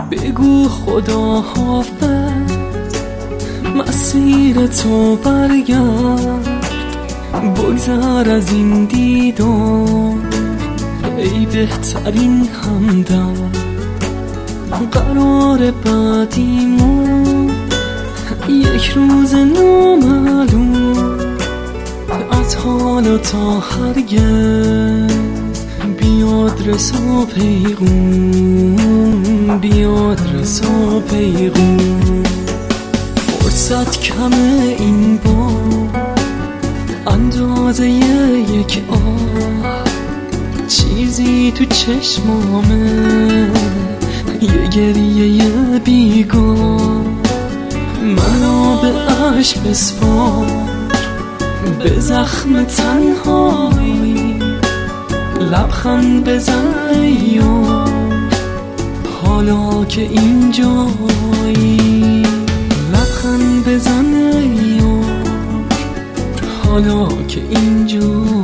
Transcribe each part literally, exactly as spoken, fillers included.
بگو خدا حافظ، مسیر تو برگرد، بگذر از این دیدار ای بهترین همدم. قرار بعدیمون یک روز نامعلوم، از حالا تا هرگز بیاد رسا پیغون، بیاد رسا پیغون. فرصت کمه این بار، اندازه یک آه، چیزی تو چشمامه، یه گریه بیگار. منو به عشق بسپار، به زخم تنهایی لبخند بزن ایار، حالا که اینجایی. لبخند بزن ایار، حالا که اینجایی.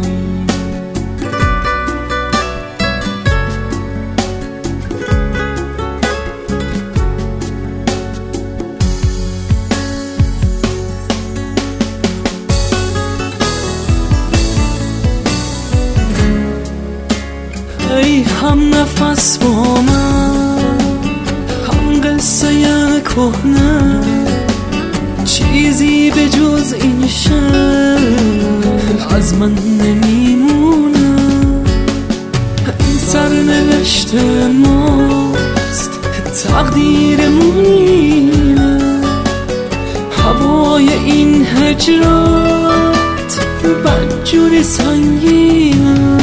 ای هم نفس با من، هم قصه کهنه، چیزی به جز این شعر از من نمیمونه. این سرنوشت ماست، تقدیرمون اینه، هوای این هجرات بدجوری سنگینه.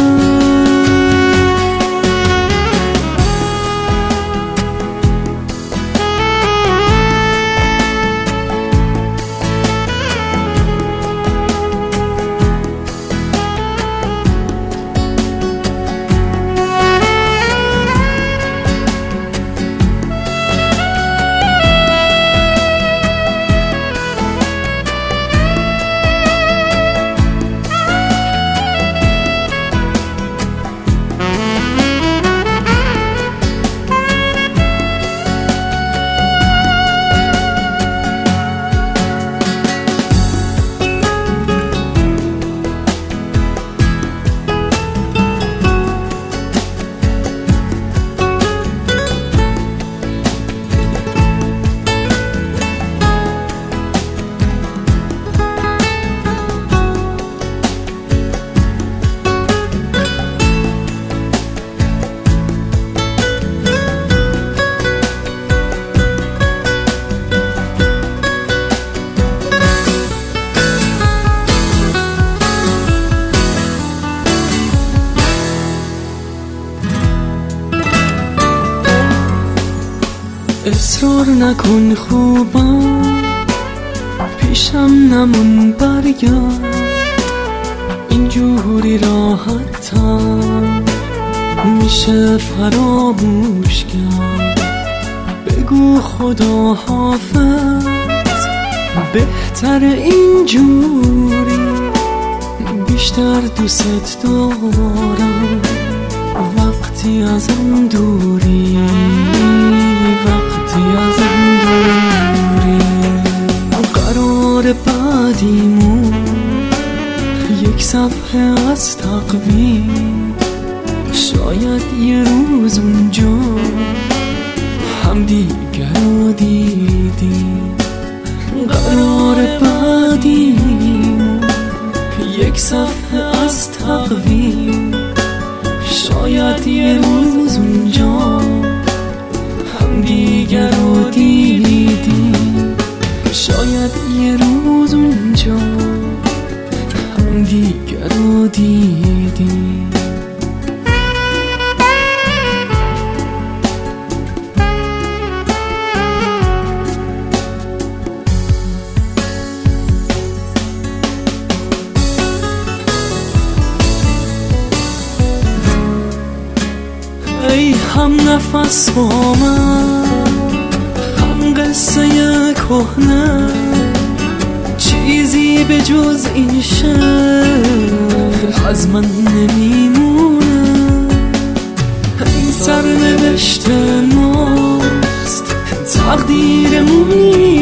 اصرار نکن خوبم، پیشم نمون برگرد، اینجوری راحت‌تر میشه فراموش کرد. بگو خدا حافظ، بهتر اینجوری، بیشتر دوست دارم وقتی ازم دوری، وقتی ازم دوری. قرار بعدیمون یک صفحه از تقویم، شاید یه روز اونجا هم دیگر رو دیدیم. قرار بعدیمون یک صفحه از تقویم، شاید یه روز اونجا هم دیگر رو دیدیم. شاید یه روز اونجا هم دیگر رو دیدیم. ای هم نفس با من، هم قصه کهنه، چیزی به جز این شعر از من نمیمونه. این سرنوشت ما تقدیرمونی